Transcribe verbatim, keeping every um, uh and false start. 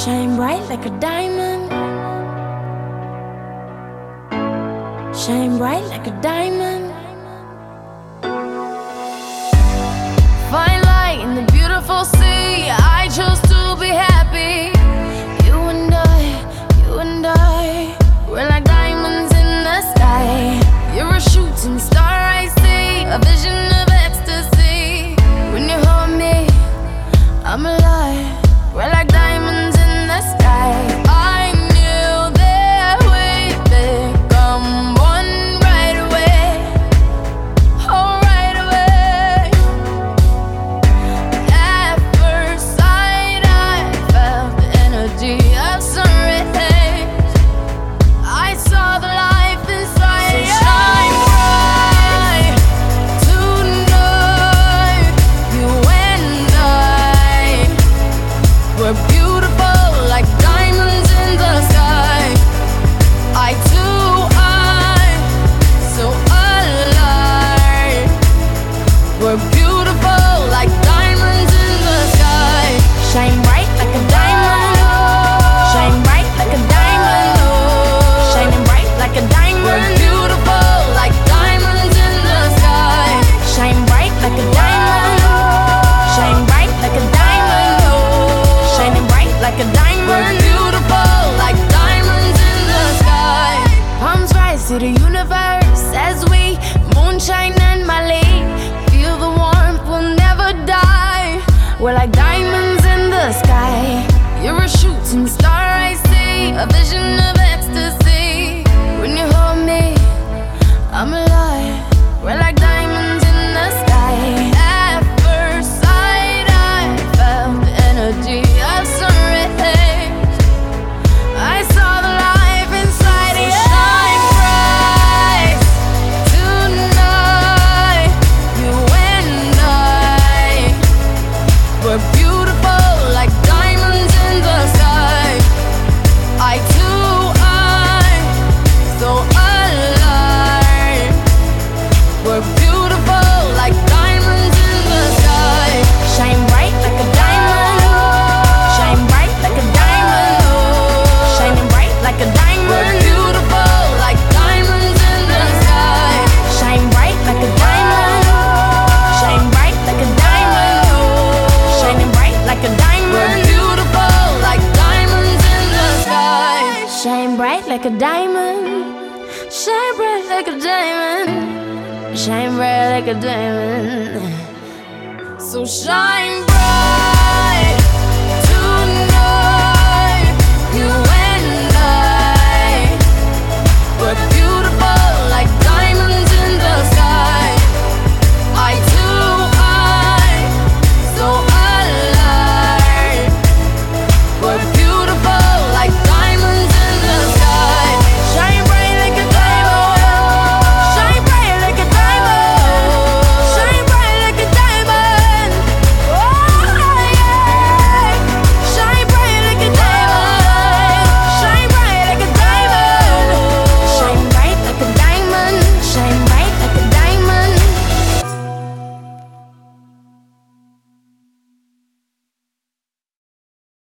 Shine bright like a diamond. Shine bright like a diamond. Fine light in the beautiful sea. I chose to be happy. You and I, you and I, we're like diamonds in the sky. You're a shooting star, I see, a vision of ecstasy. When you hold me, I'm alive. We're like diamonds in the sky. I knew that we'd become one right away. Oh, right away. At first sight, I felt the energy of sun rays. I saw the life inside you. So shine bright tonight. You and I, we're beautiful like diamonds in the sky. I too, I, so alive. We're beautiful like diamonds in the sky. Shine bright like a diamond. Shine bright like a diamond. Shining bright like a diamond. We're beautiful like diamonds in the sky. Shine bright like a diamond. Shine bright like a diamond. Shining bright like a diamond. We're beautiful like diamonds in the sky. Palms rise to the universe as we moonshine and Mali. Feel the warmth, we'll never die. We're like diamonds in the sky. You're a shooting star, I see, a vision of ecstasy. When you hold me, I'm alive. We're like diamonds in the sky. At first sight, I felt the energy of sun rays. I saw the life inside you. Shine bright tonight. You and I, we're beautiful like diamonds in the sky. I too, I, so alive. We're beautiful like diamonds in the sky. Shine bright like a diamond. Shine bright like a diamond. Shining bright like a diamond. We're beautiful like diamonds in the sky. Shine bright like a diamond. Shine bright like a diamond. Shining bright like a diamond. We're beautiful like diamonds in the sky. Shine bright like a diamond. Shine bright like a diamond. Shine bright like a diamond. So shine bright.